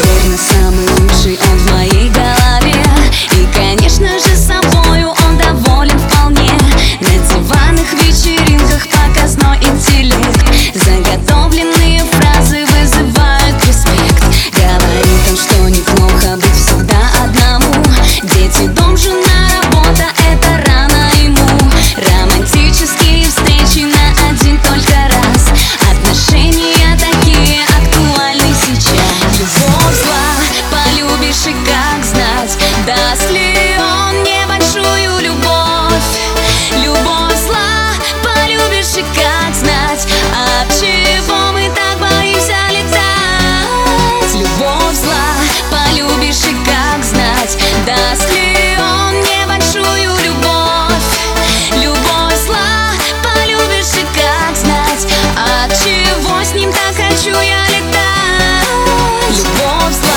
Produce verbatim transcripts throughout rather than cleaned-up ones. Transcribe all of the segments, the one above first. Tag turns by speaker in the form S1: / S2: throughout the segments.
S1: Наверное, самый лучший он в моей голове. И, конечно же, собою он доволен вполне. На диванных вечеринках показной интеллект. Заготовленные фразы вызывают респект. Говорит он, что неплохо быть всегда одному. Дети, дом, жена, работа — это рано ему. Романтические встречи на один только раз. Отношения такие актуальны сейчас. Любовь зла, полюбишь и как знать, даст ли он небольшую любовь. Любовь зла, полюбишь и как знать, от чего мы так боимся летать. Любовь зла, полюбишь и как знать, даст ли он небольшую любовь. Любовь зла, полюбишь и как знать, от чего с ним так хочу я летать. Любовь зла.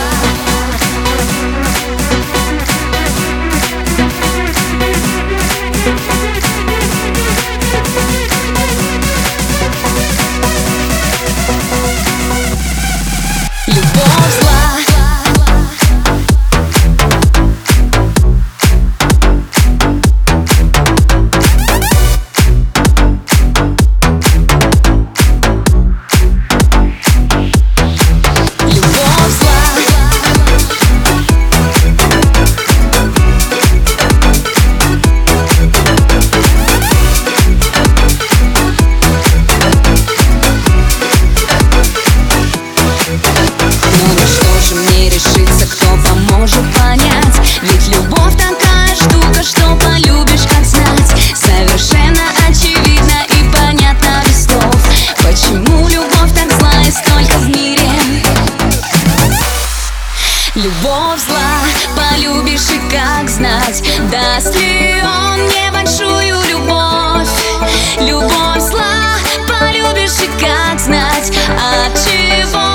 S1: Любовь зла. Кто поможет понять? Ведь любовь такая штука, что полюбишь как знать. Совершенно очевидно и понятно без слов, почему любовь так зла и столько в мире. Любовь зла, полюбишь и как знать, даст ли он небольшую любовь. Любовь зла, полюбишь и как знать, от чего